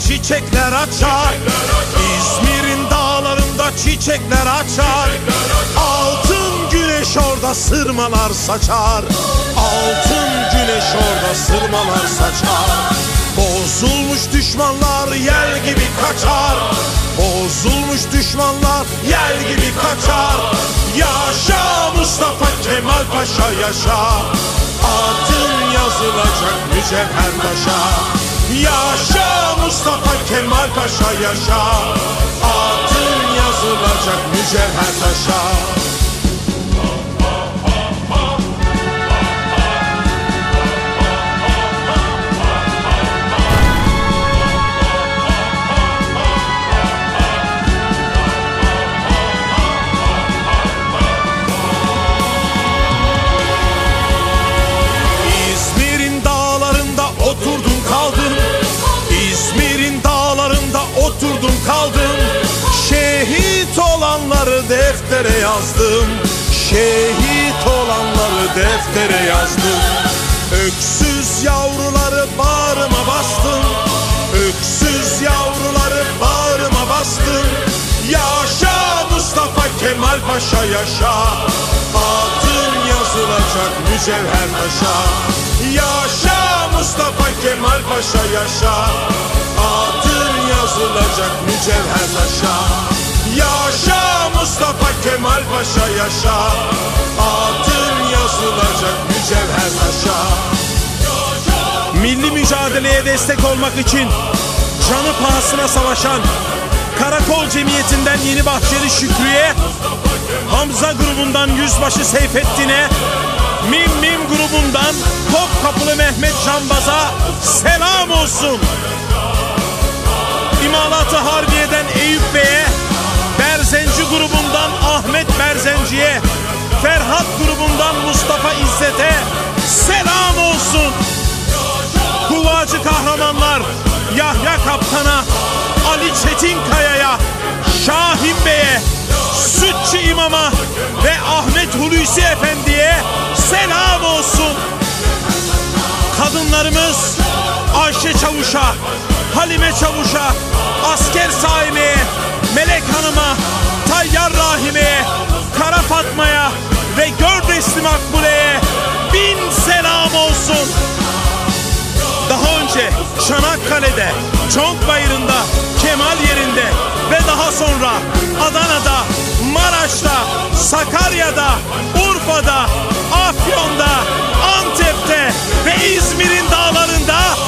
çiçekler açar. İzmir'in dağlarında çiçekler açar. Altın güneş orada sırmalar saçar. Altın güneş orada sırmalar saçar. Bozulmuş düşmanlar yel gibi kaçar. Bozulmuş düşmanlar yel gibi kaçar. Yaşa Mustafa Kemal Paşa yaşa. Adın yazılacak mücevher taşa. Yaşa Mustafa Kemal Paşa yaşa. Adın yazılacak mücevher taşa. İzmir'in dağlarında oturdum kaldım. Şehit olanları deftere yazdım. Şehit olanları deftere yazdım. Öksüz yavruları bağrıma bastım. Öksüz yavruları bağrıma bastım. Yaşa Mustafa Kemal Paşa yaşa. Adın yazılacak mücevher taşa. Yaşa Mustafa Kemal Paşa yaşa. Adın yazılacak mücevher taşa. Yaşa Mustafa Kemal Paşa yaşa. Adın yazılacak mücevher taşa. Milli mücadeleye destek olmak için canı pahasına savaşan Karakol Cemiyeti'nden Yeni Bahçeli Şükrü'ye, Hamza grubundan Yüzbaşı Seyfettin'e, Mim grubundan Topkapılı Mehmet Canbaz'a selam olsun. İmalat-ı Harbiye'den Eyüp Bey'e, Berzenci grubundan Ahmet Berzenci'ye, Ferhat grubundan Mustafa İzzet'e selam olsun. Kuvacı kahramanlar Yahya Kaptan'a, Ali Çetinkaya'ya, Şahin Bey'e, Sütçü İmam'a ve Ahmet Hulusi Efendi'ye selam olsun. Kadınlarımız Ayşe Çavuş'a, Halime Çavuş'a, Asker Saime'ye, Melek Hanım'a, Tayyar Rahime'ye, Kara Fatma'ya ve Gördesli Makbule'ye bin selam olsun. Daha önce Çanakkale'de, Çonkbayırı'nda, Kemal yerinde ve daha sonra Adana'da, Maraş'ta, Sakarya'da, Urfa'da, Afyon'da, Antep'te ve İzmir'in dağlarında